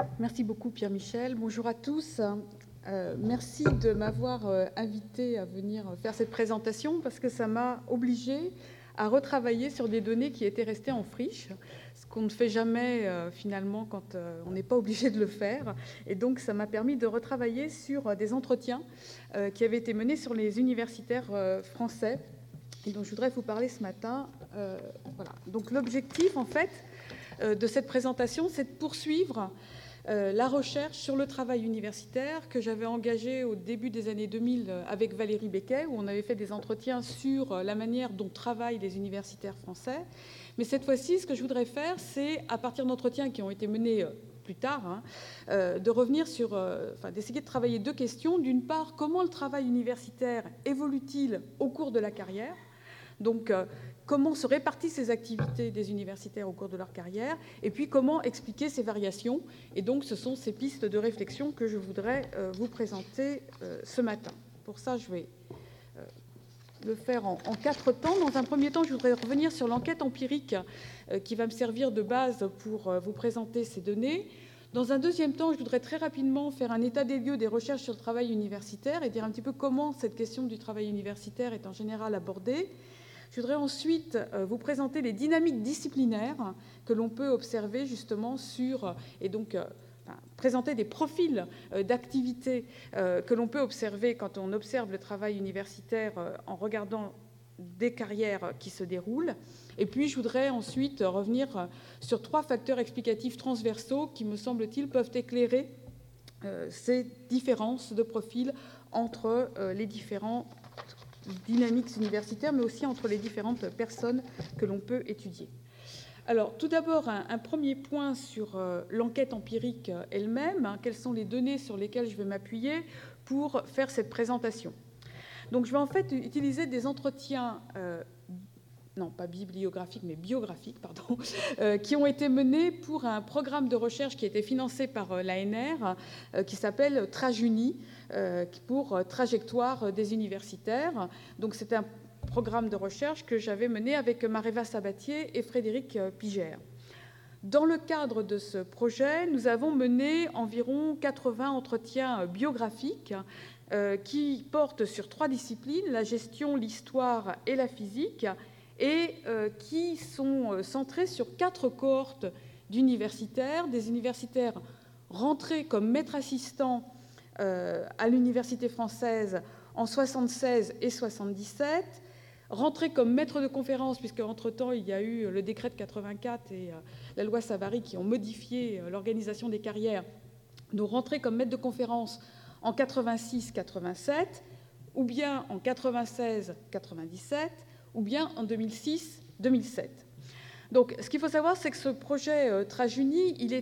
Merci beaucoup Pierre-Michel. Bonjour à tous. Merci de m'avoir invité à venir faire cette présentation parce que ça m'a obligée à retravailler sur des données qui étaient restées en friche, ce qu'on ne fait jamais finalement quand on n'est pas obligé de le faire. Et donc ça m'a permis de retravailler sur des entretiens qui avaient été menés sur les universitaires français et dont je voudrais vous parler ce matin. Voilà. Donc l'objectif en fait de cette présentation, c'est de poursuivre la recherche sur le travail universitaire que j'avais engagée au début des années 2000 avec Valérie Becquet, où on avait fait des entretiens sur la manière dont travaillent les universitaires français. Mais cette fois-ci, ce que je voudrais faire, c'est, à partir d'entretiens qui ont été menés plus tard, de revenir sur, d'essayer de travailler deux questions. D'une part, comment le travail universitaire évolue-t-il au cours de la carrière ? Donc, comment se répartissent ces activités des universitaires au cours de leur carrière, et puis comment expliquer ces variations. Et donc, ce sont ces pistes de réflexion que je voudrais vous présenter ce matin. Pour ça, je vais le faire en 4 temps. Dans un premier temps, je voudrais revenir sur l'enquête empirique qui va me servir de base pour vous présenter ces données. Dans un deuxième temps, je voudrais très rapidement faire un état des lieux des recherches sur le travail universitaire et dire un petit peu comment cette question du travail universitaire est en général abordée. Je voudrais ensuite vous présenter les dynamiques disciplinaires que l'on peut observer justement sur, et donc présenter des profils d'activités que l'on peut observer quand on observe le travail universitaire en regardant des carrières qui se déroulent. Et puis, je voudrais ensuite revenir sur 3 facteurs explicatifs transversaux qui, me semble-t-il, peuvent éclairer ces différences de profil entre les différents dynamiques universitaires, mais aussi entre les différentes personnes que l'on peut étudier. Alors, tout d'abord, un premier point sur l'enquête empirique elle-même. Quelles sont les données sur lesquelles je vais m'appuyer pour faire cette présentation ? Donc, je vais en fait utiliser des entretiens, non pas bibliographiques, mais biographiques, pardon, qui ont été menés pour un programme de recherche qui a été financé par l'ANR, qui s'appelle TRAJUNI, pour Trajectoire des universitaires. Donc, c'est un programme de recherche que j'avais mené avec Mareva Sabatier et Frédéric Pigère. Dans le cadre de ce projet, nous avons mené environ 80 entretiens biographiques qui portent sur 3 disciplines, la gestion, l'histoire et la physique, et qui sont centrés sur 4 cohortes d'universitaires, des universitaires rentrés comme maîtres assistants à l'université française en 76 et 77, rentrés comme maîtres de conférences, puisque entre-temps, il y a eu le décret de 84 et la loi Savary qui ont modifié l'organisation des carrières, donc rentrés comme maîtres de conférences en 86-87, ou bien en 96-97, ou bien en 2006-2007. Donc, ce qu'il faut savoir, c'est que ce projet TRAJUNI, il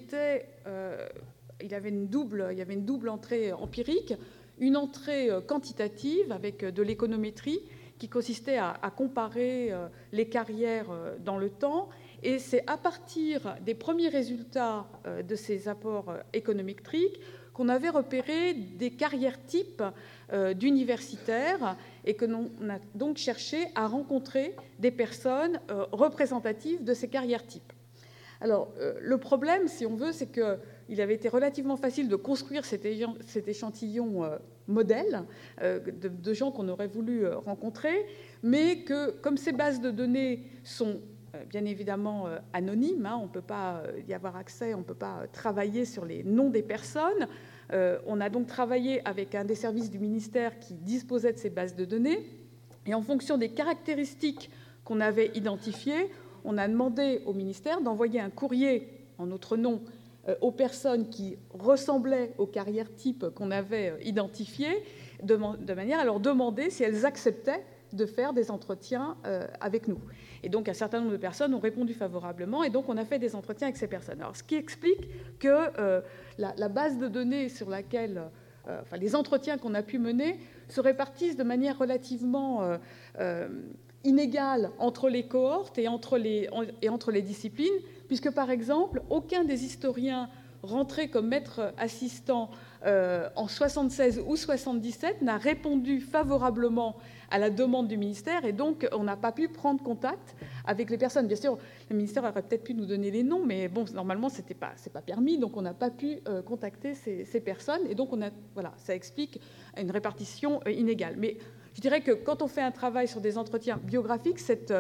y avait une double entrée empirique, une entrée quantitative avec de l'économétrie qui consistait à comparer les carrières dans le temps. Et c'est à partir des premiers résultats de ces apports économétriques qu'on avait repéré des carrières types d'universitaires et que l'on a donc cherché à rencontrer des personnes représentatives de ces carrières types. Alors, le problème, si on veut, c'est qu'il avait été relativement facile de construire cet échantillon modèle de gens qu'on aurait voulu rencontrer, mais que, comme ces bases de données sont bien évidemment anonymes, on ne peut pas y avoir accès, on ne peut pas travailler sur les noms des personnes, on a donc travaillé avec un des services du ministère qui disposait de ces bases de données, et en fonction des caractéristiques qu'on avait identifiées, on a demandé au ministère d'envoyer un courrier en notre nom aux personnes qui ressemblaient aux carrières types qu'on avait identifiées, de manière à leur demander si elles acceptaient de faire des entretiens avec nous. Et donc, un certain nombre de personnes ont répondu favorablement, et donc on a fait des entretiens avec ces personnes. Alors, ce qui explique que la base de données sur laquelle, les entretiens qu'on a pu mener se répartissent de manière relativement inégale entre les cohortes et entre les disciplines, puisque, par exemple, aucun des historiens rentré comme maître assistant en 76 ou 77 n'a répondu favorablement à la demande du ministère, et donc on n'a pas pu prendre contact avec les personnes. Bien sûr, le ministère aurait peut-être pu nous donner les noms, mais bon, normalement, c'est pas permis, donc on n'a pas pu contacter ces personnes, et donc voilà, ça explique une répartition inégale. Mais je dirais que quand on fait un travail sur des entretiens biographiques,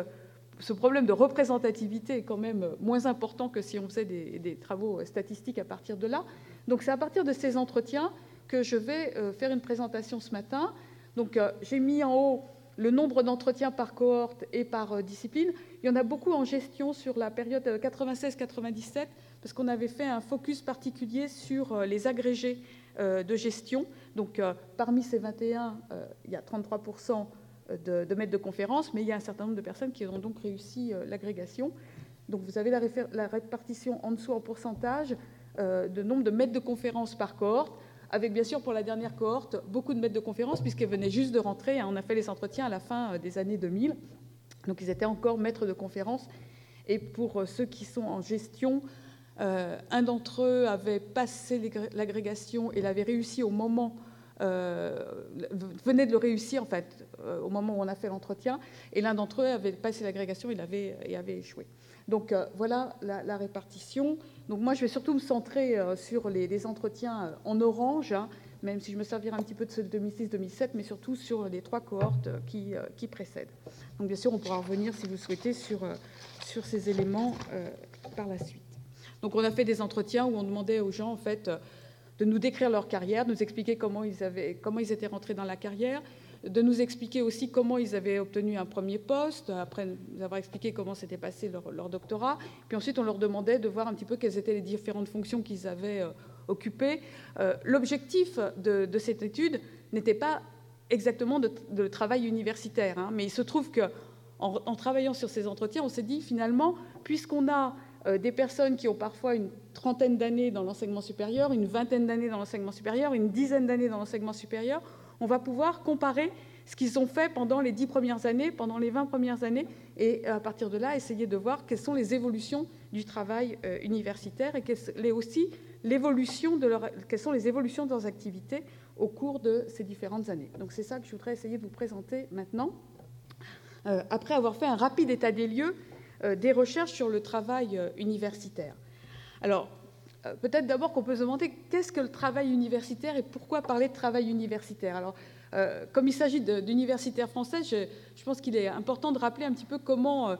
ce problème de représentativité est quand même moins important que si on faisait des travaux statistiques à partir de là. Donc c'est à partir de ces entretiens que je vais faire une présentation ce matin. Donc j'ai mis en haut le nombre d'entretiens par cohorte et par discipline. Il y en a beaucoup en gestion sur la période 96-97, parce qu'on avait fait un focus particulier sur les agrégés de gestion. Donc parmi ces 21, il y a 33% de maîtres de conférences, mais il y a un certain nombre de personnes qui ont donc réussi l'agrégation. Donc vous avez la répartition en dessous en pourcentage de nombre de maîtres de conférences par cohorte, avec bien sûr pour la dernière cohorte beaucoup de maîtres de conférences, puisqu'ils venaient juste de rentrer. On a fait les entretiens à la fin des années 2000, donc ils étaient encore maîtres de conférences. Et pour ceux qui sont en gestion, un d'entre eux avait passé l'agrégation et l'avait réussi au moment venait de le réussir en fait au moment où on a fait l'entretien, et l'un d'entre eux avait passé l'agrégation et avait échoué. Donc voilà la répartition. Donc moi je vais surtout me centrer sur les entretiens en orange, hein, même si je me servirai un petit peu de ceux de 2006-2007, mais surtout sur les 3 cohortes qui précèdent. Donc bien sûr on pourra revenir si vous souhaitez sur ces éléments par la suite. Donc on a fait des entretiens où on demandait aux gens en fait de nous décrire leur carrière, de nous expliquer comment ils étaient rentrés dans la carrière, de nous expliquer aussi comment ils avaient obtenu un premier poste, après nous avoir expliqué comment s'était passé leur doctorat. Puis ensuite, on leur demandait de voir un petit peu quelles étaient les différentes fonctions qu'ils avaient occupées. L'objectif de cette étude n'était pas exactement de travail universitaire, hein, mais il se trouve qu'en travaillant sur ces entretiens, on s'est dit finalement, puisqu'on a des personnes qui ont parfois une trentaine d'années dans l'enseignement supérieur, une vingtaine d'années dans l'enseignement supérieur, une dizaine d'années dans l'enseignement supérieur, on va pouvoir comparer ce qu'ils ont fait pendant les 10 premières années, pendant les 20 premières années, et à partir de là, essayer de voir quelles sont les évolutions du travail universitaire et quelles sont les évolutions de leurs activités au cours de ces différentes années. Donc c'est ça que je voudrais essayer de vous présenter maintenant, après avoir fait un rapide état des lieux des recherches sur le travail universitaire. Alors, peut-être d'abord qu'on peut se demander qu'est-ce que le travail universitaire et pourquoi parler de travail universitaire. Alors, comme il s'agit d'universitaires français, je pense qu'il est important de rappeler un petit peu comment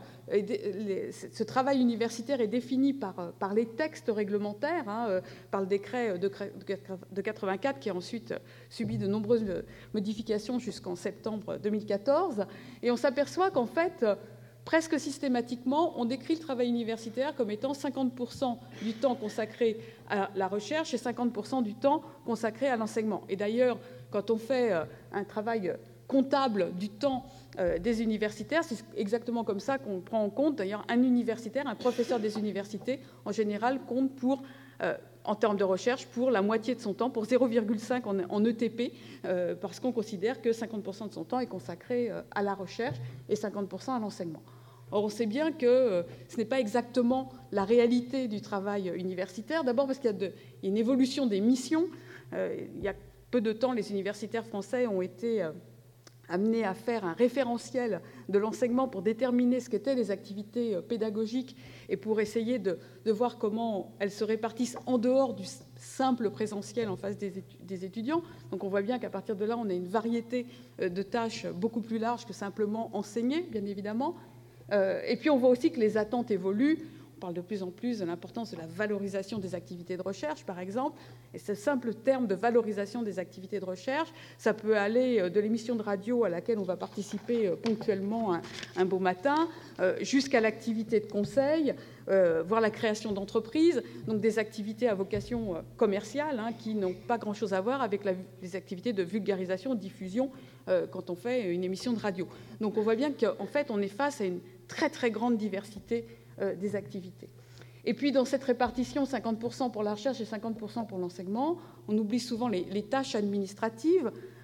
ce travail universitaire est défini par les textes réglementaires, hein, par le décret de 84 qui a ensuite subi de nombreuses modifications jusqu'en septembre 2014. Et on s'aperçoit qu'en fait, presque systématiquement, on décrit le travail universitaire comme étant 50% du temps consacré à la recherche et 50% du temps consacré à l'enseignement. Et d'ailleurs, quand on fait un travail comptable du temps des universitaires, c'est exactement comme ça qu'on prend en compte. D'ailleurs, un universitaire, un professeur des universités, en général, compte en termes de recherche, pour la moitié de son temps, pour 0,5 en ETP, parce qu'on considère que 50% de son temps est consacré à la recherche et 50% à l'enseignement. Or, on sait bien que ce n'est pas exactement la réalité du travail universitaire, d'abord parce qu'il y a une évolution des missions. Il y a peu de temps, les universitaires français ont été amenés à faire un référentiel de l'enseignement pour déterminer ce qu'étaient les activités pédagogiques et pour essayer de voir comment elles se répartissent en dehors du simple présentiel en face des étudiants. Donc on voit bien qu'à partir de là, on a une variété de tâches beaucoup plus large que simplement enseigner, bien évidemment. Et puis on voit aussi que les attentes évoluent. On parle de plus en plus de l'importance de la valorisation des activités de recherche, par exemple. Et ce simple terme de valorisation des activités de recherche, ça peut aller de l'émission de radio à laquelle on va participer ponctuellement un beau matin, jusqu'à l'activité de conseil, voire la création d'entreprises, donc des activités à vocation commerciale, hein, qui n'ont pas grand-chose à voir avec les activités de vulgarisation, de diffusion, quand on fait une émission de radio. Donc on voit bien qu'en fait, on est face à une très très grande diversité des activités. Et puis dans cette répartition, 50% pour la recherche et 50% pour l'enseignement, on oublie souvent les tâches administratives.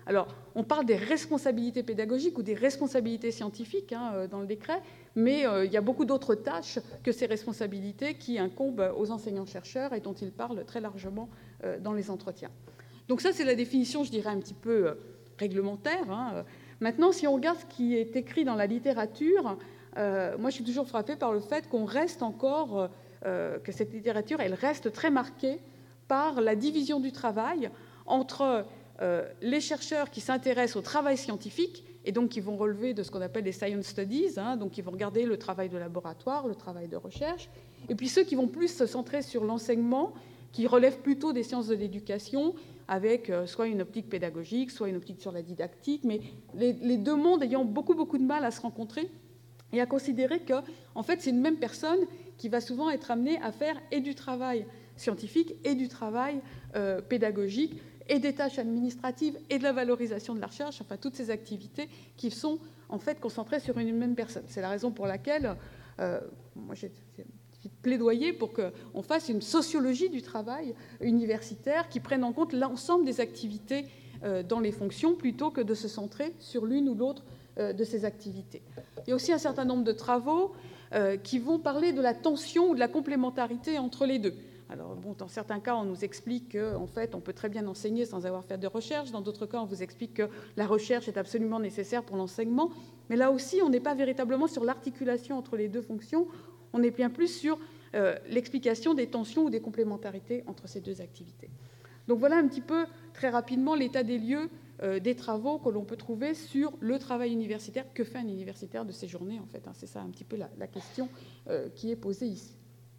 Alors, on parle des responsabilités pédagogiques ou des responsabilités scientifiques dans le décret, mais il y a beaucoup d'autres tâches que ces responsabilités qui incombent aux enseignants-chercheurs et dont ils parlent très largement dans les entretiens. Donc ça, c'est la définition, je dirais, un petit peu réglementaire. Maintenant, si on regarde ce qui est écrit dans la littérature, moi, je suis toujours frappée par le fait qu'on reste encore, que cette littérature, elle reste très marquée par la division du travail entre les chercheurs qui s'intéressent au travail scientifique et donc qui vont relever de ce qu'on appelle les science studies, donc qui vont regarder le travail de laboratoire, le travail de recherche, et puis ceux qui vont plus se centrer sur l'enseignement, qui relèvent plutôt des sciences de l'éducation, avec soit une optique pédagogique, soit une optique sur la didactique, mais les deux mondes ayant beaucoup de mal à se rencontrer et à considérer que, en fait, c'est une même personne qui va souvent être amenée à faire et du travail scientifique et du travail pédagogique, et des tâches administratives et de la valorisation de la recherche, enfin toutes ces activités qui sont en fait concentrées sur une même personne. C'est la raison pour laquelle moi j'ai plaidoyer pour qu'on fasse une sociologie du travail universitaire qui prenne en compte l'ensemble des activités dans les fonctions plutôt que de se centrer sur l'une ou l'autre de ces activités. Il y a aussi un certain nombre de travaux qui vont parler de la tension ou de la complémentarité entre les deux. Alors, bon, dans certains cas, on nous explique qu'en fait, on peut très bien enseigner sans avoir fait de recherche. Dans d'autres cas, on vous explique que la recherche est absolument nécessaire pour l'enseignement. Mais là aussi, on n'est pas véritablement sur l'articulation entre les deux fonctions. On est bien plus sur l'explication des tensions ou des complémentarités entre ces deux activités. Donc voilà un petit peu, très rapidement, l'état des lieux des travaux que l'on peut trouver sur le travail universitaire. Que fait un universitaire de ses journées, en fait, c'est ça un petit peu la question qui est posée ici.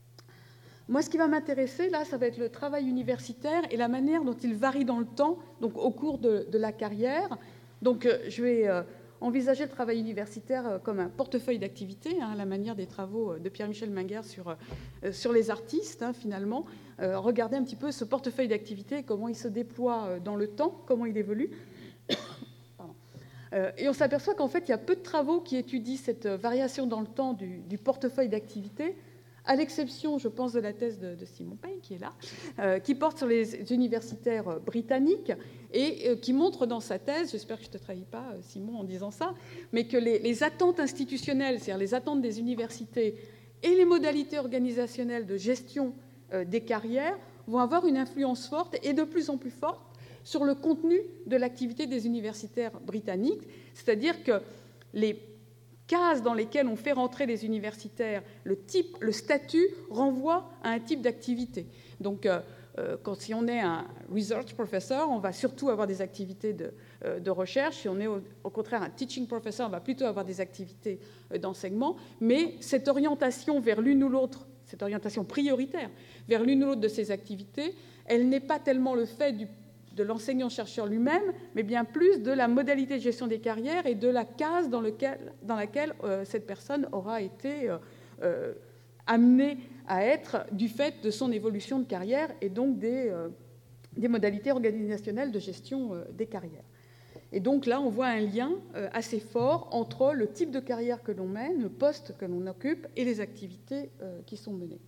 Moi, ce qui va m'intéresser, là, ça va être le travail universitaire et la manière dont il varie dans le temps, donc au cours de la carrière. Donc, je vais envisager le travail universitaire comme un portefeuille d'activités, la manière des travaux de Pierre-Michel Minguer sur les artistes, finalement. Regarder un petit peu ce portefeuille d'activités, comment il se déploie dans le temps, comment il évolue. Et on s'aperçoit qu'en fait, il y a peu de travaux qui étudient cette variation dans le temps du portefeuille d'activités, à l'exception, je pense, de la thèse de Simon Payne, qui est là, qui porte sur les universitaires britanniques et qui montre dans sa thèse, j'espère que je ne te trahis pas, Simon, en disant ça, mais que les attentes institutionnelles, c'est-à-dire les attentes des universités et les modalités organisationnelles de gestion des carrières vont avoir une influence forte et de plus en plus forte sur le contenu de l'activité des universitaires britanniques, c'est-à-dire que les cases dans lesquelles on fait rentrer les universitaires, le statut renvoie à un type d'activité. Donc, si on est un research professor, on va surtout avoir des activités de recherche. Si on est au contraire un teaching professor, on va plutôt avoir des activités d'enseignement. Mais cette orientation vers l'une ou l'autre, cette orientation prioritaire vers l'une ou l'autre de ces activités, elle n'est pas tellement le fait de l'enseignant-chercheur lui-même, mais bien plus de la modalité de gestion des carrières et de la case dans laquelle cette personne aura été amenée à être du fait de son évolution de carrière et donc des modalités organisationnelles de gestion des carrières. Et donc là, on voit un lien assez fort entre le type de carrière que l'on mène, le poste que l'on occupe et les activités qui sont menées.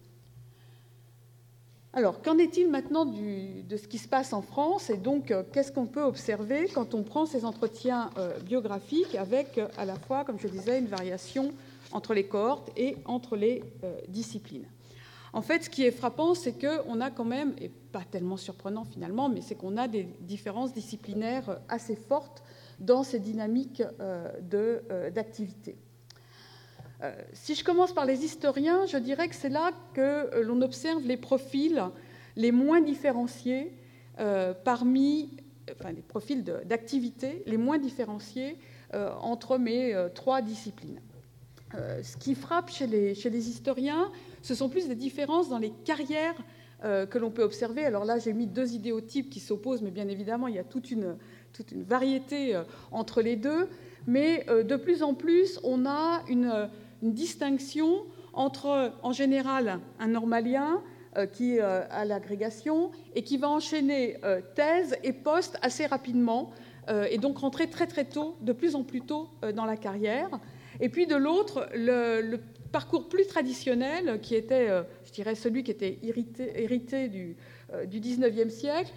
Alors, qu'en est-il maintenant de ce qui se passe en France et donc qu'est-ce qu'on peut observer quand on prend ces entretiens biographiques avec à la fois, comme je disais, une variation entre les cohortes et entre les disciplines. En fait, ce qui est frappant, c'est qu'on a quand même, et pas tellement surprenant finalement, mais c'est qu'on a des différences disciplinaires assez fortes dans ces dynamiques d'activité. Si je commence par les historiens, je dirais que c'est là que l'on observe les profils les moins différenciés les profils d'activité les moins différenciés entre mes trois disciplines. Ce qui frappe chez les historiens, ce sont plus des différences dans les carrières que l'on peut observer. Alors là, j'ai mis deux idéotypes qui s'opposent, mais bien évidemment, il y a toute une variété entre les deux. Mais de plus en plus, on a une distinction entre, en général, un normalien qui est à l'agrégation et qui va enchaîner thèse et poste assez rapidement et donc rentrer très très tôt, de plus en plus tôt dans la carrière. Et puis de l'autre, le parcours plus traditionnel qui était, je je dirais, celui qui était hérité du 19e siècle,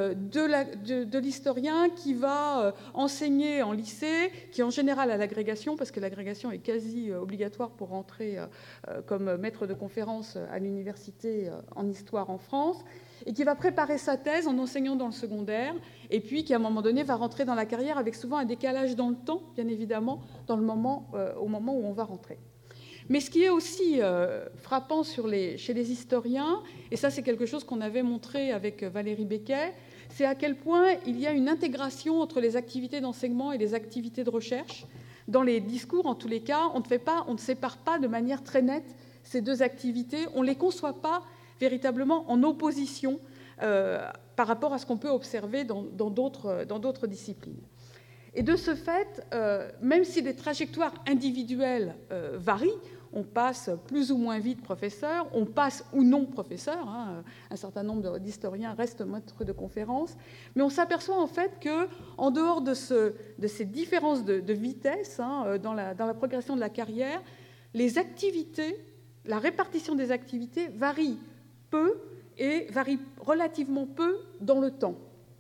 de l'historien qui va enseigner en lycée, qui en général a l'agrégation, parce que l'agrégation est quasi obligatoire pour rentrer comme maître de conférence à l'université en histoire en France, et qui va préparer sa thèse en enseignant dans le secondaire, et puis qui, à un moment donné, va rentrer dans la carrière avec souvent un décalage dans le temps, bien évidemment, au moment où on va rentrer. Mais ce qui est aussi frappant chez les historiens, et ça c'est quelque chose qu'on avait montré avec Valérie Becquet, c'est à quel point il y a une intégration entre les activités d'enseignement et les activités de recherche. Dans les discours, en tous les cas, on ne sépare pas de manière très nette ces deux activités, on ne les conçoit pas véritablement en opposition par rapport à ce qu'on peut observer dans d'autres disciplines. Et de ce fait, même si les trajectoires individuelles varient, on passe plus ou moins vite professeur, on passe ou non professeur, hein, un certain nombre d'historiens restent maîtres de conférences, mais on s'aperçoit en fait qu'en dehors de ces différences de vitesse hein, dans la progression de la carrière, les activités, la répartition des activités varie peu et varie relativement peu dans le temps.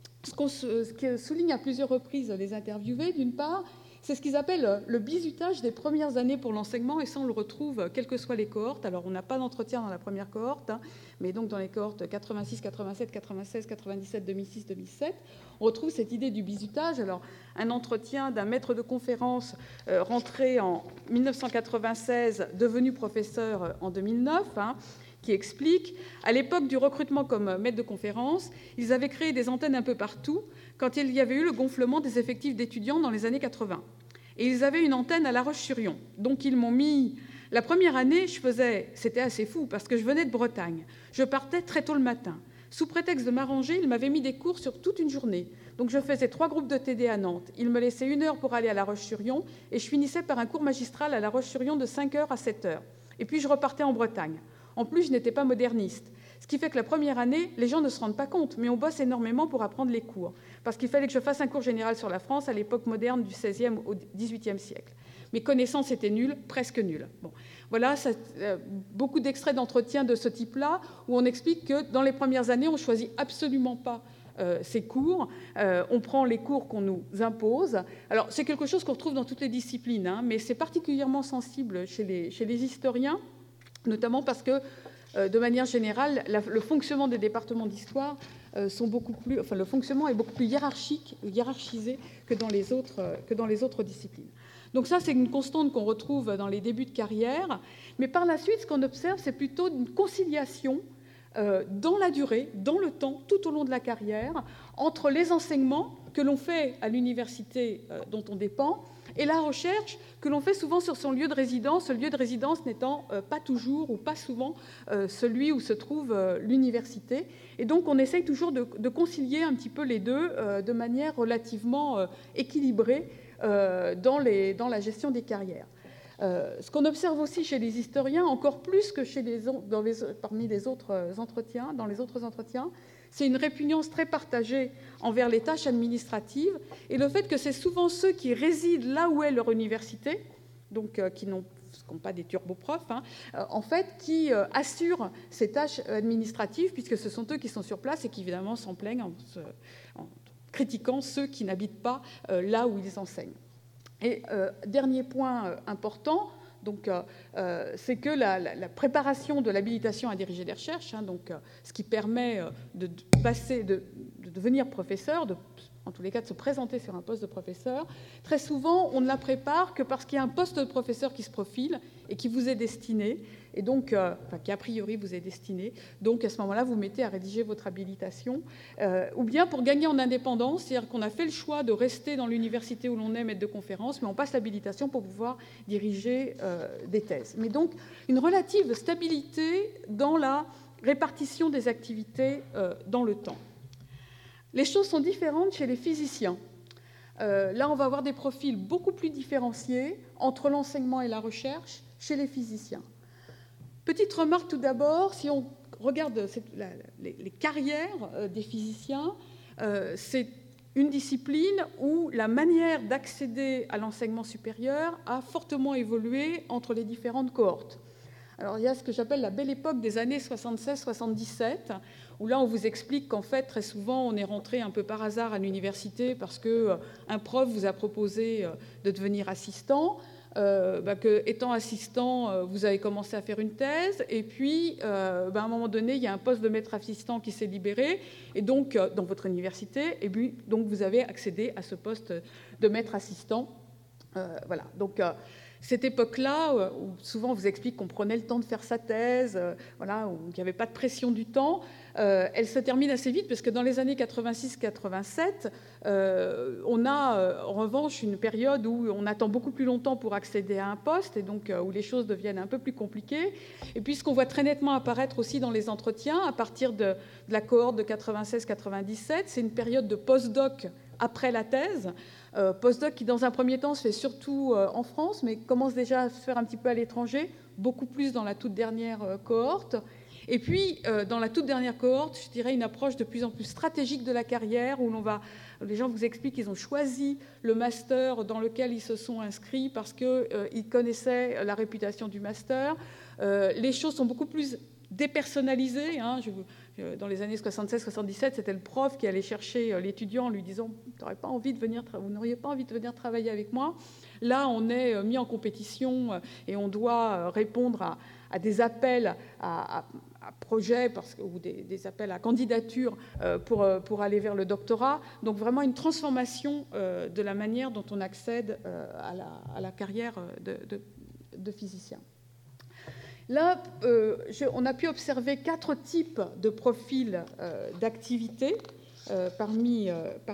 Ce que souligne à plusieurs reprises les interviewés, d'une part, c'est ce qu'ils appellent le bizutage des premières années pour l'enseignement, et ça, on le retrouve quelles que soient les cohortes. Alors, on n'a pas d'entretien dans la première cohorte, hein, mais donc dans les cohortes 86, 87, 96, 97, 2006, 2007, on retrouve cette idée du bizutage. Alors, un entretien d'un maître de conférence rentré en 1996, devenu professeur en 2009, hein, qui explique « À l'époque du recrutement comme maître de conférence, ils avaient créé des antennes un peu partout quand il y avait eu le gonflement des effectifs d'étudiants dans les années 80. Et ils avaient une antenne à La Roche-sur-Yon. Donc ils m'ont mis... La première année, c'était assez fou parce que je venais de Bretagne. Je partais très tôt le matin. Sous prétexte de m'arranger, ils m'avaient mis des cours sur toute une journée. Donc je faisais 3 groupes de TD à Nantes. Ils me laissaient 1 heure pour aller à La Roche-sur-Yon et je finissais par un cours magistral à La Roche-sur-Yon de 5h à 7h. Et puis je repartais en Bretagne. En plus, je n'étais pas moderniste. Ce qui fait que la première année, les gens ne se rendent pas compte, mais on bosse énormément pour apprendre les cours. Parce qu'il fallait que je fasse un cours général sur la France à l'époque moderne du XVIe au XVIIIe siècle. Mes connaissances étaient nulles, presque nulles. Bon. Voilà beaucoup d'extraits d'entretiens de ce type-là, où on explique que dans les premières années, on ne choisit absolument pas ces cours. On prend les cours qu'on nous impose. Alors, c'est quelque chose qu'on retrouve dans toutes les disciplines, hein, mais c'est particulièrement sensible chez les historiens, notamment parce que, de manière générale, le fonctionnement des départements d'histoire le fonctionnement est beaucoup plus hiérarchisé que dans les autres disciplines. Donc ça, c'est une constante qu'on retrouve dans les débuts de carrière. Mais par la suite, ce qu'on observe, c'est plutôt une conciliation dans la durée, dans le temps, tout au long de la carrière, entre les enseignements que l'on fait à l'université dont on dépend et la recherche que l'on fait souvent sur son lieu de résidence, ce lieu de résidence n'étant pas toujours ou pas souvent celui où se trouve l'université. Et donc, on essaye toujours de concilier un petit peu les deux de manière relativement équilibrée dans la gestion des carrières. Ce qu'on observe aussi chez les historiens, encore plus que parmi les autres entretiens, dans les autres entretiens, c'est une répugnance très partagée envers les tâches administratives et le fait que c'est souvent ceux qui résident là où est leur université, donc qui n'ont pas des turboprofs, hein, en fait, qui assurent ces tâches administratives, puisque ce sont eux qui sont sur place et qui, évidemment, s'en plaignent en critiquant ceux qui n'habitent pas là où ils enseignent. Et dernier point important, donc, c'est que la préparation de l'habilitation à diriger des recherches, hein, donc, ce qui permet de devenir professeur, en tous les cas de se présenter sur un poste de professeur, très souvent on ne la prépare que parce qu'il y a un poste de professeur qui se profile et qui vous est destiné, et donc, qui a priori vous est destiné. Donc à ce moment-là, vous mettez à rédiger votre habilitation, ou bien pour gagner en indépendance, c'est-à-dire qu'on a fait le choix de rester dans l'université où l'on est maître de conférence, mais on passe l'habilitation pour pouvoir diriger des thèses. Mais donc une relative stabilité dans la répartition des activités dans le temps. Les choses sont différentes chez les physiciens. Là, on va avoir des profils beaucoup plus différenciés entre l'enseignement et la recherche chez les physiciens. Petite remarque tout d'abord, si on regarde les carrières des physiciens, c'est une discipline où la manière d'accéder à l'enseignement supérieur a fortement évolué entre les différentes cohortes. Alors, il y a ce que j'appelle la belle époque des années 76-77, où là, on vous explique qu'en fait, très souvent, on est rentré un peu par hasard à l'université parce qu'un prof vous a proposé de devenir assistant, que, étant assistant, vous avez commencé à faire une thèse, et puis, à un moment donné, il y a un poste de maître assistant qui s'est libéré, et donc, dans votre université, et puis, donc, vous avez accédé à ce poste de maître assistant. Voilà, donc cette époque-là, où souvent on vous explique qu'on prenait le temps de faire sa thèse, voilà, où il n'y avait pas de pression du temps, elle se termine assez vite, parce que dans les années 86-87, on a en revanche une période où on attend beaucoup plus longtemps pour accéder à un poste, et donc où les choses deviennent un peu plus compliquées. Et puis ce qu'on voit très nettement apparaître aussi dans les entretiens, à partir de la cohorte de 96-97, c'est une période de post-doc après la thèse, postdoc qui, dans un premier temps, se fait surtout en France, mais commence déjà à se faire un petit peu à l'étranger, beaucoup plus dans la toute dernière cohorte. Et puis, dans la toute dernière cohorte, je dirais une approche de plus en plus stratégique de la carrière, où les gens vous expliquent qu'ils ont choisi le master dans lequel ils se sont inscrits parce qu'ils connaissaient la réputation du master. Les choses sont beaucoup plus dépersonnalisées. Dans les années 76-77, c'était le prof qui allait chercher l'étudiant en lui disant « vous n'auriez pas envie de venir travailler avec moi ?» Là, on est mis en compétition et on doit répondre à des appels à projets ou des appels à candidature pour aller vers le doctorat. Donc vraiment une transformation de la manière dont on accède à la carrière de physicien. Là, on a pu observer 4 types de profils d'activité parmi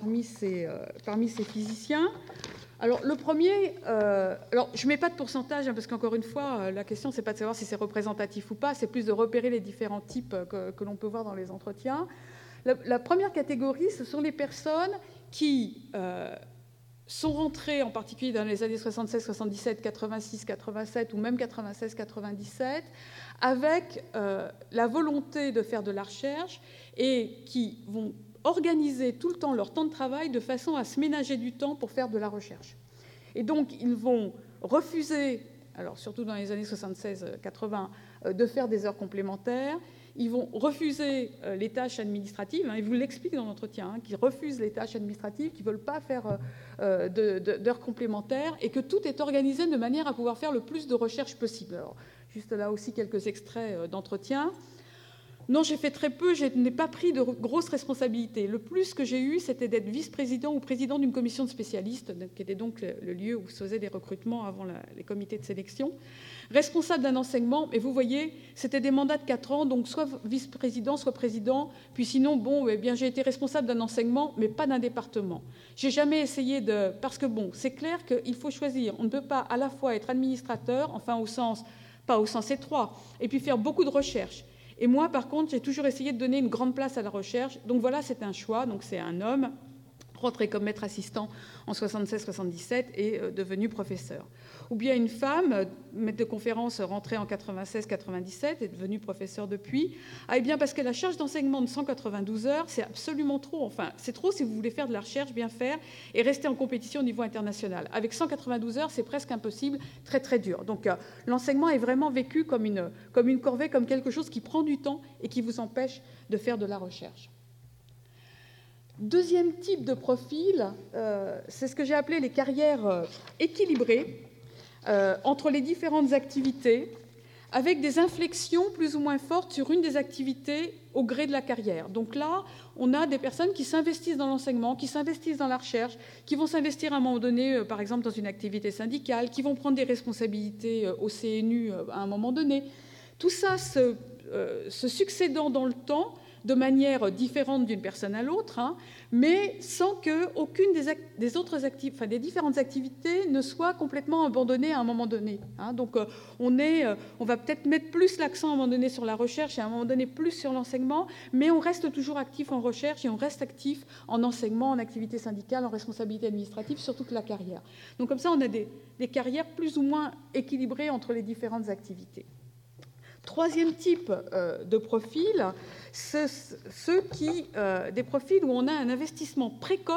ces physiciens. Alors, le premier, je ne mets pas de pourcentage, parce qu'encore une fois, la question, ce n'est pas de savoir si c'est représentatif ou pas, c'est plus de repérer les différents types que l'on peut voir dans les entretiens. La première catégorie, ce sont les personnes qui sont rentrées, en particulier dans les années 76, 77, 86, 87 ou même 96, 97, avec la volonté de faire de la recherche et qui vont organiser tout le temps leur temps de travail de façon à se ménager du temps pour faire de la recherche. Et donc, ils vont refuser, alors surtout dans les années 76-80, de faire des heures complémentaires. Ils vont refuser les tâches administratives. Ils vous l'expliquent dans l'entretien, qu'ils refusent les tâches administratives, qu'ils ne veulent pas faire d'heures complémentaires, et que tout est organisé de manière à pouvoir faire le plus de recherche possible. Alors, juste là aussi, quelques extraits d'entretien. Non, j'ai fait très peu, je n'ai pas pris de grosses responsabilités. Le plus que j'ai eu, c'était d'être vice-président ou président d'une commission de spécialistes, qui était donc le lieu où se faisaient des recrutements avant les comités de sélection. Responsable d'un enseignement, mais vous voyez, c'était des mandats de 4 ans, donc soit vice-président, soit président, puis sinon, j'ai été responsable d'un enseignement, mais pas d'un département. J'ai jamais essayé de... Parce que c'est clair qu'il faut choisir. On ne peut pas à la fois être administrateur, pas au sens étroit, et puis faire beaucoup de recherche. Et moi, par contre, j'ai toujours essayé de donner une grande place à la recherche. Donc voilà, c'est un choix. Donc c'est un homme rentré comme maître assistant en 76-77 et devenu professeur. Ou bien une femme, maître de conférence rentrée en 96-97 et devenue professeur depuis. Eh bien, parce que la charge d'enseignement de 192 heures, c'est absolument trop. Enfin, c'est trop si vous voulez faire de la recherche, bien faire, et rester en compétition au niveau international. Avec 192 heures, c'est presque impossible, très très dur. Donc l'enseignement est vraiment vécu comme une corvée, comme quelque chose qui prend du temps et qui vous empêche de faire de la recherche. Deuxième type de profil, c'est ce que j'ai appelé les carrières équilibrées entre les différentes activités, avec des inflexions plus ou moins fortes sur une des activités au gré de la carrière. Donc là, on a des personnes qui s'investissent dans l'enseignement, qui s'investissent dans la recherche, qui vont s'investir à un moment donné, par exemple, dans une activité syndicale, qui vont prendre des responsabilités au CNU à un moment donné. Tout ça se succédant dans le temps, de manière différente d'une personne à l'autre, mais sans qu'aucune des différentes activités ne soit complètement abandonnée à un moment donné. Donc on va peut-être mettre plus l'accent à un moment donné sur la recherche et à un moment donné plus sur l'enseignement, mais on reste toujours actif en recherche et on reste actif en enseignement, en activité syndicale, en responsabilité administrative sur toute la carrière. Donc comme ça, on a des carrières plus ou moins équilibrées entre les différentes activités. Troisième type de profil, c'est des profils où on a un investissement précoce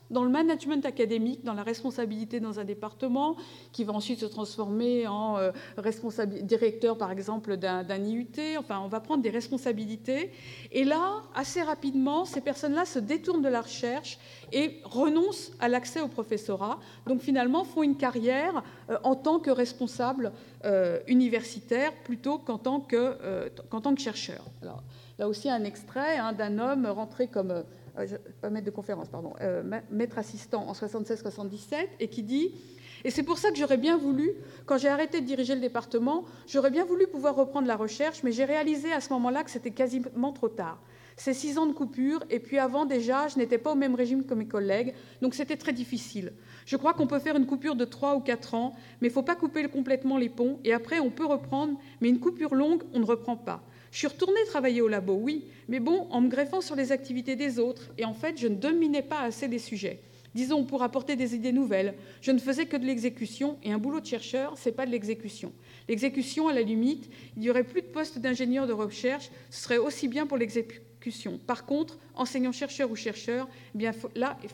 dans le management académique, dans la responsabilité dans un département, qui va ensuite se transformer en directeur, par exemple, d'un IUT. Enfin, on va prendre des responsabilités. Et là, assez rapidement, ces personnes-là se détournent de la recherche et renoncent à l'accès au professorat. Donc, finalement, font une carrière en tant que responsable universitaire plutôt qu'en tant que chercheur. Alors, là aussi, un extrait d'un homme rentré comme... pas maître de conférence, pardon, maître assistant en 76-77, et qui dit « Et c'est pour ça que j'aurais bien voulu, quand j'ai arrêté de diriger le département, j'aurais bien voulu pouvoir reprendre la recherche, mais j'ai réalisé à ce moment-là que c'était quasiment trop tard. C'est 6 ans de coupure, et puis avant, déjà, je n'étais pas au même régime que mes collègues, donc c'était très difficile. Je crois qu'on peut faire une coupure de 3 ou 4 ans, mais il ne faut pas couper complètement les ponts, et après, on peut reprendre, mais une coupure longue, on ne reprend pas. Je suis retournée travailler au labo, oui, mais bon, en me greffant sur les activités des autres, et en fait, je ne dominais pas assez les sujets. Disons, pour apporter des idées nouvelles, je ne faisais que de l'exécution, et un boulot de chercheur, c'est pas de l'exécution. L'exécution, à la limite, il n'y aurait plus de poste d'ingénieur de recherche, ce serait aussi bien pour l'exécution. Par contre, enseignant-chercheur ou chercheur, eh bien, il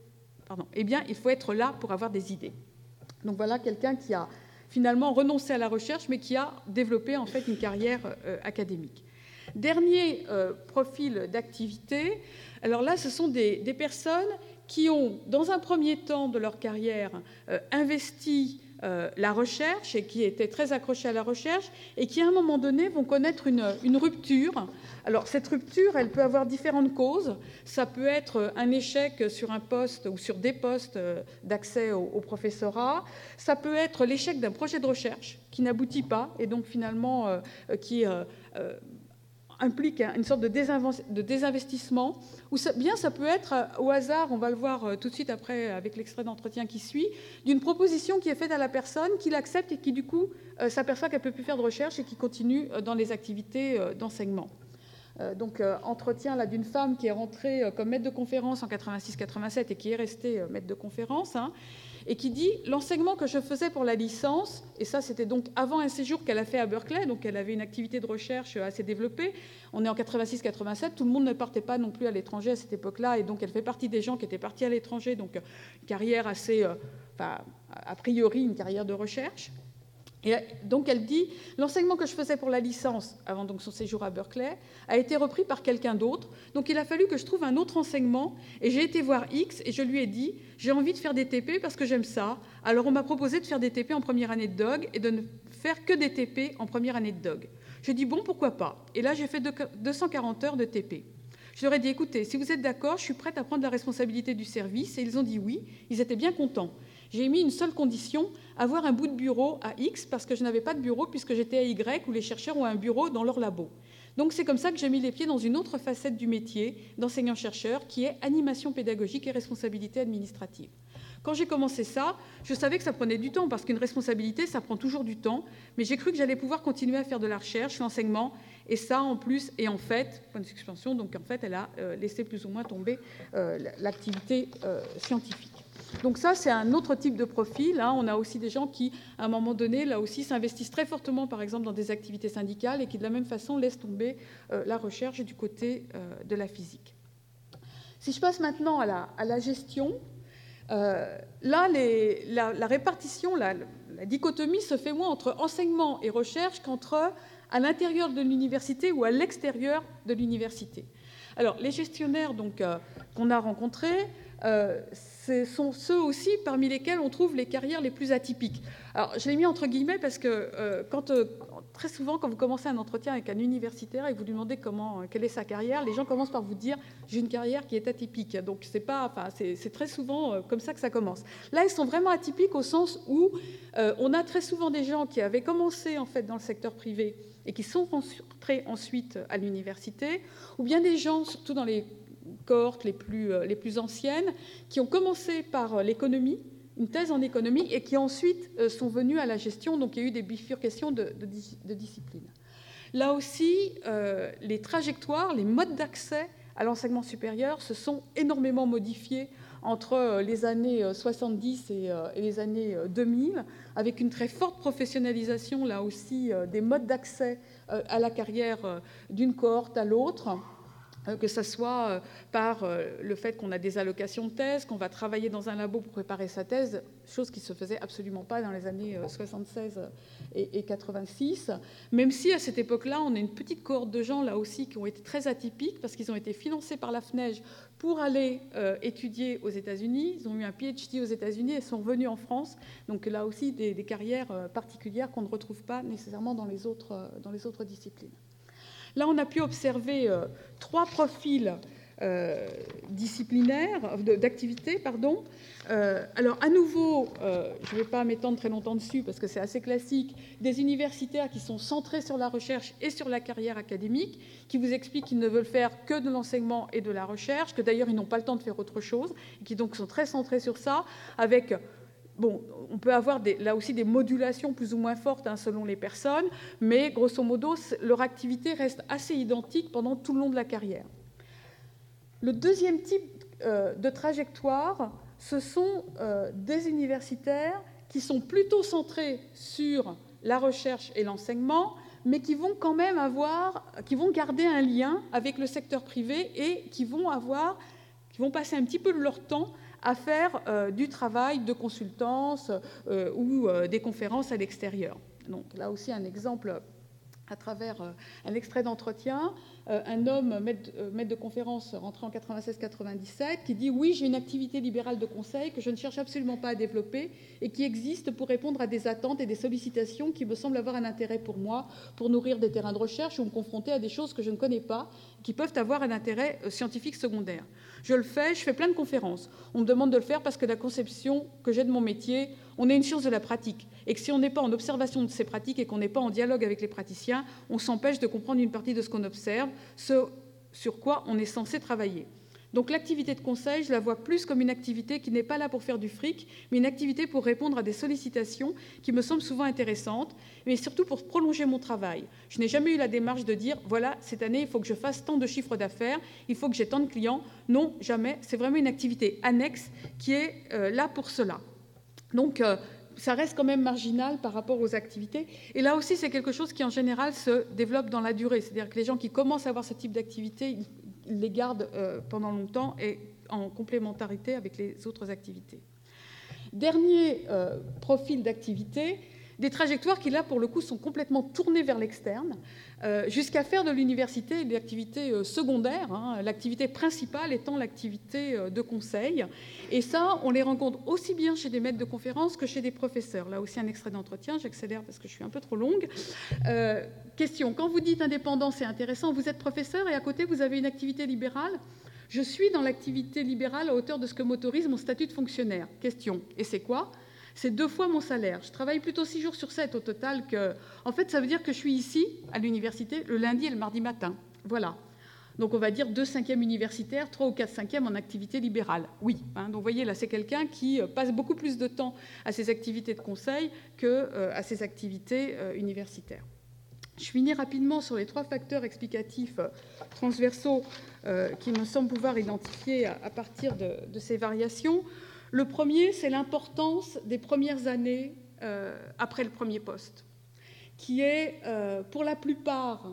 faut être là pour avoir des idées. Donc voilà quelqu'un qui a finalement renoncé à la recherche, mais qui a développé en fait une carrière académique. Dernier profil d'activité, alors là, ce sont des personnes qui ont, dans un premier temps de leur carrière, investi la recherche et qui étaient très accrochés à la recherche et qui, à un moment donné, vont connaître une rupture. Alors, cette rupture, elle peut avoir différentes causes. Ça peut être un échec sur un poste ou sur des postes d'accès au professorat. Ça peut être l'échec d'un projet de recherche qui n'aboutit pas et donc, finalement, qui implique une sorte de désinvestissement, ou bien ça peut être au hasard, on va le voir tout de suite après avec l'extrait d'entretien qui suit, d'une proposition qui est faite à la personne, qui l'accepte et qui du coup s'aperçoit qu'elle ne peut plus faire de recherche et qui continue dans les activités d'enseignement. Donc entretien là d'une femme qui est rentrée comme maître de conférence en 86-87 et qui est restée maître de conférence, et qui dit « L'enseignement que je faisais pour la licence, et ça c'était donc avant un séjour qu'elle a fait à Berkeley, donc elle avait une activité de recherche assez développée, on est en 86-87, tout le monde ne partait pas non plus à l'étranger à cette époque-là, et donc elle fait partie des gens qui étaient partis à l'étranger, donc une carrière assez, a priori une carrière de recherche. Et donc elle dit « L'enseignement que je faisais pour la licence, avant donc son séjour à Berkeley, a été repris par quelqu'un d'autre. Donc il a fallu que je trouve un autre enseignement. Et j'ai été voir X et je lui ai dit « J'ai envie de faire des TP parce que j'aime ça. » Alors on m'a proposé de faire des TP en première année de Dog et de ne faire que des TP en première année de Dog. J'ai dit « Bon, pourquoi pas ?» Et là, j'ai fait 240 heures de TP. Je leur ai dit « Écoutez, si vous êtes d'accord, je suis prête à prendre la responsabilité du service. » Et ils ont dit oui. Ils étaient bien contents. J'ai mis une seule condition, avoir un bout de bureau à X, parce que je n'avais pas de bureau, puisque j'étais à Y, où les chercheurs ont un bureau dans leur labo. Donc c'est comme ça que j'ai mis les pieds dans une autre facette du métier d'enseignant-chercheur, qui est animation pédagogique et responsabilité administrative. Quand j'ai commencé ça, je savais que ça prenait du temps, parce qu'une responsabilité, ça prend toujours du temps, mais j'ai cru que j'allais pouvoir continuer à faire de la recherche, l'enseignement, et ça, en plus, et en fait, point de suspension, donc en fait, elle a laissé plus ou moins tomber l'activité scientifique. Donc ça, c'est un autre type de profil. On a aussi des gens qui, à un moment donné, là aussi, s'investissent très fortement, par exemple, dans des activités syndicales et qui, de la même façon, laissent tomber la recherche du côté de la physique. Si je passe maintenant à la gestion, là, la répartition, la dichotomie se fait moins entre enseignement et recherche qu'entre à l'intérieur de l'université ou à l'extérieur de l'université. Alors, les gestionnaires qu'on a rencontrés, ce sont ceux aussi parmi lesquels on trouve les carrières les plus atypiques. Alors, je l'ai mis entre guillemets parce que très souvent, quand vous commencez un entretien avec un universitaire et que vous lui demandez quelle est sa carrière, les gens commencent par vous dire « j'ai une carrière qui est atypique ». Donc, c'est très souvent comme ça que ça commence. Là, ils sont vraiment atypiques au sens où on a très souvent des gens qui avaient commencé en fait, dans le secteur privé et qui sont rentrés ensuite à l'université, ou bien des gens, surtout dans les cohortes les plus anciennes, qui ont commencé par l'économie, une thèse en économie, et qui ensuite sont venus à la gestion. Donc il y a eu des bifurcations de disciplines. Là aussi, les trajectoires, les modes d'accès à l'enseignement supérieur se sont énormément modifiés entre les années 70 et les années 2000, avec une très forte professionnalisation, là aussi, des modes d'accès à la carrière d'une cohorte à l'autre. que ce soit par le fait qu'on a des allocations de thèse, qu'on va travailler dans un labo pour préparer sa thèse, chose qui ne se faisait absolument pas dans les années 76 et 86, même si à cette époque-là, on a une petite cohorte de gens, là aussi, qui ont été très atypiques, parce qu'ils ont été financés par la FNEJ pour aller étudier aux États-Unis. Ils ont eu un PhD aux États-Unis et sont revenus en France. Donc là aussi, des carrières particulières qu'on ne retrouve pas nécessairement dans les autres disciplines. Là, on a pu observer 3 profils disciplinaires, d'activités, pardon. Alors, à nouveau, je ne vais pas m'étendre très longtemps dessus parce que c'est assez classique, des universitaires qui sont centrés sur la recherche et sur la carrière académique, qui vous expliquent qu'ils ne veulent faire que de l'enseignement et de la recherche, que d'ailleurs, ils n'ont pas le temps de faire autre chose, et qui donc sont très centrés sur ça, avec... Bon, on peut avoir là aussi des modulations plus ou moins fortes selon les personnes, mais grosso modo, leur activité reste assez identique pendant tout le long de la carrière. Le deuxième type de trajectoire, ce sont des universitaires qui sont plutôt centrés sur la recherche et l'enseignement, mais qui vont quand même qui vont garder un lien avec le secteur privé et qui vont passer un petit peu de leur temps à faire du travail de consultance ou des conférences à l'extérieur. Donc là aussi un exemple à travers un extrait d'entretien, un homme maître de conférence rentré en 96-97 qui dit « Oui, j'ai une activité libérale de conseil que je ne cherche absolument pas à développer et qui existe pour répondre à des attentes et des sollicitations qui me semblent avoir un intérêt pour moi, pour nourrir des terrains de recherche ou me confronter à des choses que je ne connais pas, qui peuvent avoir un intérêt scientifique secondaire. Je le fais, je fais plein de conférences. On me demande de le faire parce que la conception que j'ai de mon métier, on est une science de la pratique. Et que si on n'est pas en observation de ces pratiques et qu'on n'est pas en dialogue avec les praticiens, on s'empêche de comprendre une partie de ce qu'on observe, ce sur quoi on est censé travailler. Donc l'activité de conseil, je la vois plus comme une activité qui n'est pas là pour faire du fric, mais une activité pour répondre à des sollicitations qui me semblent souvent intéressantes, mais surtout pour prolonger mon travail. Je n'ai jamais eu la démarche de dire, voilà, cette année, il faut que je fasse tant de chiffres d'affaires, il faut que j'ai tant de clients. Non, jamais. C'est vraiment une activité annexe qui est là pour cela. Donc, ça reste quand même marginal par rapport aux activités. Et là aussi, c'est quelque chose qui, en général, se développe dans la durée. C'est-à-dire que les gens qui commencent à avoir ce type d'activité, ils les gardent pendant longtemps et en complémentarité avec les autres activités. Dernier profil d'activité, des trajectoires qui, là, pour le coup, sont complètement tournées vers l'externe, jusqu'à faire de l'université une activité secondaire, l'activité principale étant l'activité de conseil. Et ça, on les rencontre aussi bien chez des maîtres de conférences que chez des professeurs. Là aussi, un extrait d'entretien, j'accélère parce que je suis un peu trop longue. Question, quand vous dites indépendant, c'est intéressant, vous êtes professeur et à côté, vous avez une activité libérale ? Je suis dans l'activité libérale à hauteur de ce que m'autorise mon statut de fonctionnaire. Question, et c'est quoi ? C'est 2 fois mon salaire. Je travaille plutôt 6 jours sur 7 au total. En fait, ça veut dire que je suis ici, à l'université, le lundi et le mardi matin. Voilà. Donc, on va dire 2 cinquièmes universitaires, 3 ou 4 cinquièmes en activité libérale. Oui. Donc, vous voyez, là, c'est quelqu'un qui passe beaucoup plus de temps à ses activités de conseil qu'à ses activités universitaires. Je finis rapidement sur les 3 facteurs explicatifs transversaux qui me semblent pouvoir identifier à partir de ces variations. Le premier, c'est l'importance des premières années après le premier poste, qui est, pour la plupart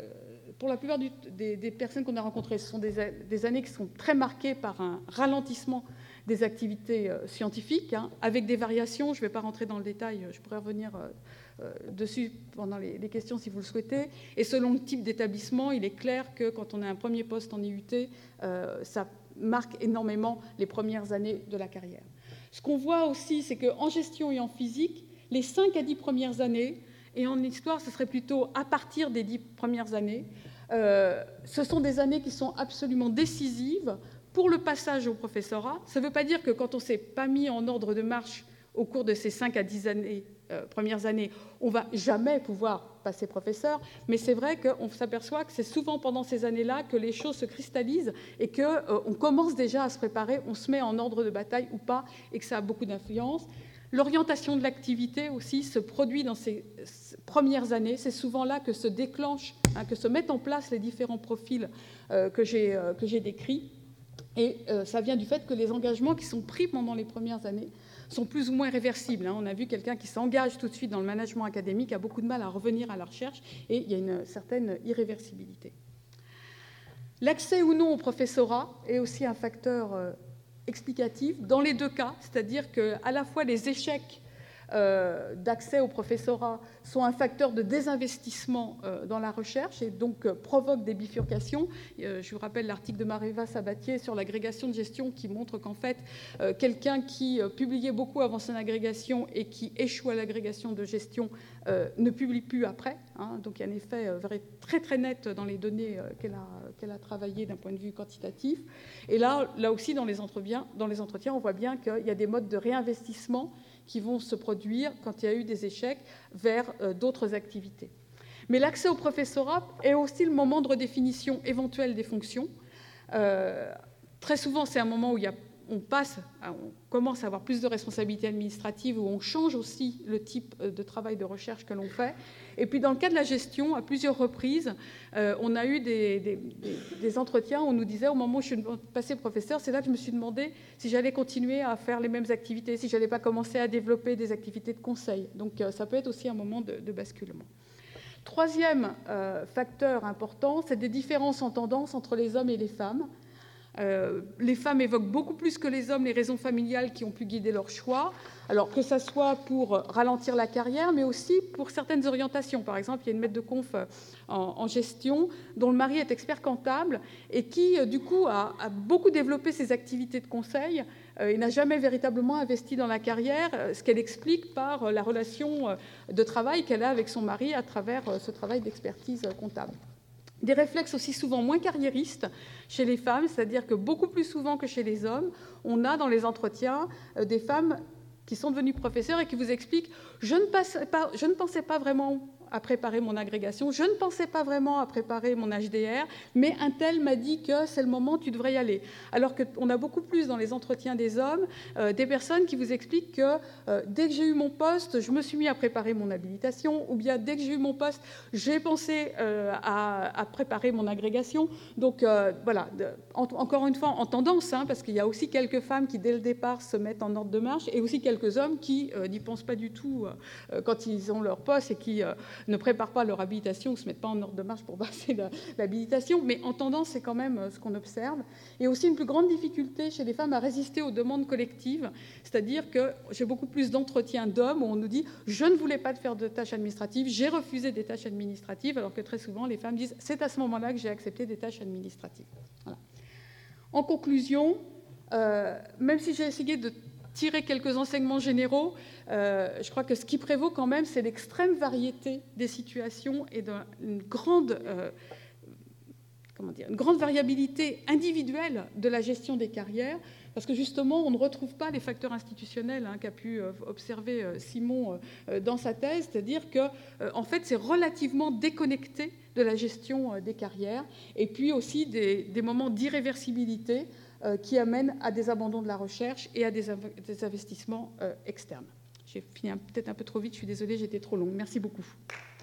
des personnes qu'on a rencontrées, ce sont des années qui sont très marquées par un ralentissement des activités scientifiques, avec des variations. Je ne vais pas rentrer dans le détail, je pourrais revenir dessus pendant les questions si vous le souhaitez. Et selon le type d'établissement, il est clair que quand on a un premier poste en IUT, ça marque énormément les premières années de la carrière. Ce qu'on voit aussi, c'est qu'en gestion et en physique, les 5 à 10 premières années, et en histoire, ce serait plutôt à partir des 10 premières années, ce sont des années qui sont absolument décisives pour le passage au professorat. Ça ne veut pas dire que quand on ne s'est pas mis en ordre de marche au cours de ces 5 à 10 premières années, on ne va jamais pouvoir passer professeur, mais c'est vrai qu'on s'aperçoit que c'est souvent pendant ces années-là que les choses se cristallisent et qu'on commence déjà à se préparer, on se met en ordre de bataille ou pas, et que ça a beaucoup d'influence. L'orientation de l'activité aussi se produit dans ces premières années. C'est souvent là que se déclenchent, que se mettent en place les différents profils que j'ai décrits. Et ça vient du fait que les engagements qui sont pris pendant les premières années sont plus ou moins réversibles. On a vu quelqu'un qui s'engage tout de suite dans le management académique a beaucoup de mal à revenir à la recherche et il y a une certaine irréversibilité. L'accès ou non au professorat est aussi un facteur explicatif dans les deux cas, c'est-à-dire qu'à la fois les échecs d'accès au professorat sont un facteur de désinvestissement dans la recherche et donc provoquent des bifurcations. Je vous rappelle l'article de Mareva Sabatier sur l'agrégation de gestion qui montre qu'en fait, quelqu'un qui publiait beaucoup avant son agrégation et qui échoue à l'agrégation de gestion ne publie plus après. Donc il y a un effet très très net dans les données qu'elle a travaillées d'un point de vue quantitatif. Et là aussi, dans les entretiens, on voit bien qu'il y a des modes de réinvestissement qui vont se produire quand il y a eu des échecs vers d'autres activités. Mais l'accès au professorat est aussi le moment de redéfinition éventuelle des fonctions. Très souvent, c'est un moment où on commence à avoir plus de responsabilités administratives, où on change aussi le type de travail de recherche que l'on fait. Et puis, dans le cas de la gestion, à plusieurs reprises, on a eu des entretiens où on nous disait, au moment où je suis passée professeur, c'est là que je me suis demandé si j'allais continuer à faire les mêmes activités, si je n'allais pas commencer à développer des activités de conseil. Donc, ça peut être aussi un moment de basculement. Troisième facteur important, c'est des différences en tendance entre les hommes et les femmes. Les femmes évoquent beaucoup plus que les hommes les raisons familiales qui ont pu guider leur choix, alors que ça soit pour ralentir la carrière, mais aussi pour certaines orientations. Par exemple, il y a une maître de conf en gestion dont le mari est expert comptable et qui, du coup, a beaucoup développé ses activités de conseil et n'a jamais véritablement investi dans la carrière, ce qu'elle explique par la relation de travail qu'elle a avec son mari à travers ce travail d'expertise comptable. Des réflexes aussi souvent moins carriéristes chez les femmes, c'est-à-dire que beaucoup plus souvent que chez les hommes, on a dans les entretiens des femmes qui sont devenues professeurs et qui vous expliquent « je ne pensais pas vraiment à préparer mon agrégation, je ne pensais pas vraiment à préparer mon HDR, mais un tel m'a dit que c'est le moment, tu devrais y aller ». Alors qu'on a beaucoup plus dans les entretiens des hommes, des personnes qui vous expliquent que dès que j'ai eu mon poste, je me suis mis à préparer mon habilitation, ou bien dès que j'ai eu mon poste, j'ai pensé à préparer mon agrégation. Donc voilà, encore une fois, en tendance, parce qu'il y a aussi quelques femmes qui, dès le départ, se mettent en ordre de marche, et aussi quelques hommes qui n'y pensent pas du tout quand ils ont leur poste et qui ne préparent pas leur habilitation ou ne se mettent pas en ordre de marche pour passer l'habilitation. Mais en tendance, c'est quand même ce qu'on observe. Et aussi une plus grande difficulté chez les femmes à résister aux demandes collectives, c'est-à-dire que j'ai beaucoup plus d'entretiens d'hommes où on nous dit « je ne voulais pas faire de tâches administratives, j'ai refusé des tâches administratives », alors que très souvent, les femmes disent « c'est à ce moment-là que j'ai accepté des tâches administratives ». Voilà. En conclusion, même si j'ai essayé de tirer quelques enseignements généraux, je crois que ce qui prévaut quand même, c'est l'extrême variété des situations et une grande variabilité individuelle de la gestion des carrières, parce que justement, on ne retrouve pas les facteurs institutionnels qu'a pu observer Simon dans sa thèse, c'est-à-dire que, en fait, c'est relativement déconnecté de la gestion des carrières, et puis aussi des moments d'irréversibilité qui amènent à des abandons de la recherche et à des investissements externes. J'ai fini peut-être un peu trop vite, je suis désolée, j'étais trop longue. Merci beaucoup.